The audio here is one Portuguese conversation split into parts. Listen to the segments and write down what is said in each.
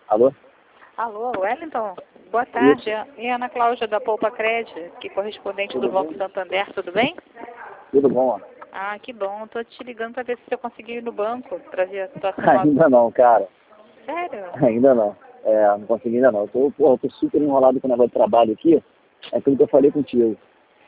Alô? Alô, Wellington? Boa tarde. É Ana Cláudia da Poupa Cred, que é correspondente do Banco Santander, tudo bem? Tudo bom, ó. Ah, que bom. Tô te ligando para ver se você conseguiu ir no banco para ver a situação. Ainda não, cara. Sério? Ainda não. Não consegui ainda não. Eu tô super enrolado com o negócio de trabalho aqui. É aquilo que eu falei contigo.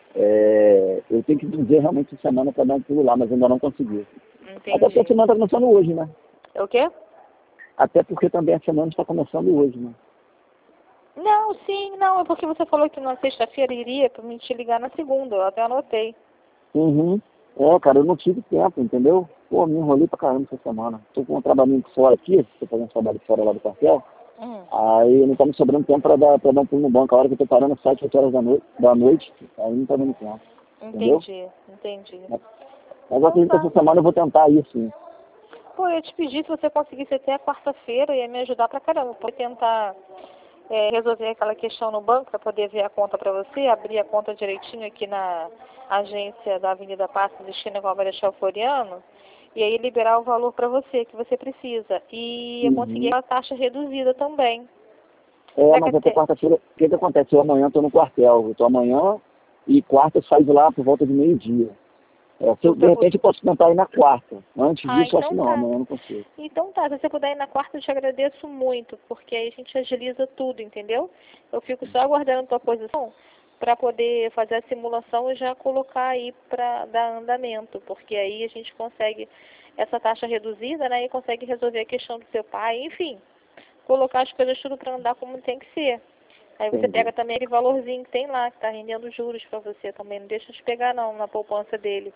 Eu tenho que dizer realmente essa semana para dar um pulo lá, mas ainda não consegui. Até porque a Entendi. semana está começando hoje, né? É o quê? Até porque também a semana está começando hoje, né? Não, sim, não. É porque você falou que na sexta-feira iria para me te ligar na segunda. Eu até anotei. Uhum. Cara, eu não tive tempo, entendeu? Pô, me enrolei pra caramba essa semana. Tô com um trabalhinho fora aqui, tô fazendo um trabalho fora lá do quartel. Aí não tá me sobrando tempo pra dar um pulo no banco. A hora que eu tô parando às 7, 8 horas da noite, aí não tá dando tempo. Entendeu? Entendi. Mas eu acredito que essa semana eu vou tentar ir, sim. Pô, eu te pedi se você conseguisse até a quarta-feira, ia me ajudar pra caramba. Vou tentar resolver aquela questão no banco para poder ver a conta para você, abrir a conta direitinho aqui na agência da Avenida Passos, esquina com a Marechal Floriano, e aí liberar o valor para você que você precisa. E eu consegui a taxa reduzida também. Mas até quarta-feira, o que acontece? Eu amanhã tô no quartel. Eu tô amanhã e quarta eu saio de lá por volta de meio-dia. De repente eu posso tentar ir na quarta. Antes disso, acho que não, amanhã eu não consigo. Então tá, se você puder ir na quarta, eu te agradeço muito, porque aí a gente agiliza tudo, entendeu? Eu fico só aguardando tua posição para poder fazer a simulação e já colocar aí para dar andamento, porque aí a gente consegue essa taxa reduzida, né, e consegue resolver a questão do seu pai, enfim, colocar as coisas tudo para andar como tem que ser. Aí você pega também aquele valorzinho que tem lá, que tá rendendo juros para você também, não deixa de pegar não, na poupança dele.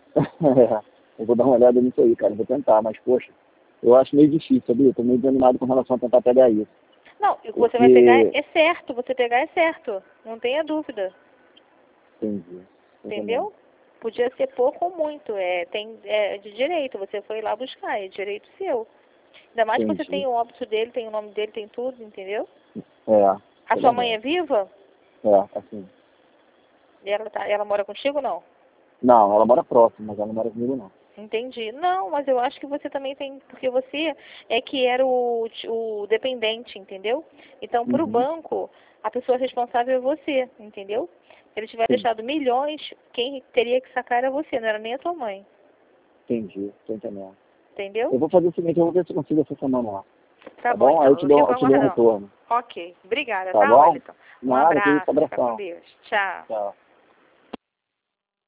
Eu vou dar uma olhada nisso aí, cara. Vou tentar, mas, poxa, eu acho meio difícil, sabia? Eu tô meio desanimado com relação a tentar pegar isso. Não, você vai pegar é certo, você pegar é certo. Não tenha dúvida. Entendi. Entendeu? Podia ser pouco ou muito. É de direito, você foi lá buscar, é direito seu. Ainda mais que você tem o óbito dele, tem o nome dele, tem tudo, entendeu? A sua mãe é viva? Assim. E ela mora contigo ou não? Não, ela mora próximo, mas ela não mora comigo, não. Entendi. Não, mas eu acho que você também tem, porque você é que era o dependente, entendeu? Então, para o banco, a pessoa responsável é você, entendeu? Se ele tiver deixado milhões, quem teria que sacar era você, não era nem a tua mãe. Entendi, tô entendendo. Entendeu? Eu vou fazer o seguinte, eu vou ver se eu consigo essa semana lá. Tá bom? Então, Aí eu te dou um retorno. Ok. Obrigada, Tá bom? Wellington? Um Nada, que isso, abraço. Fica com abração. Deus. Tchau. Tchau.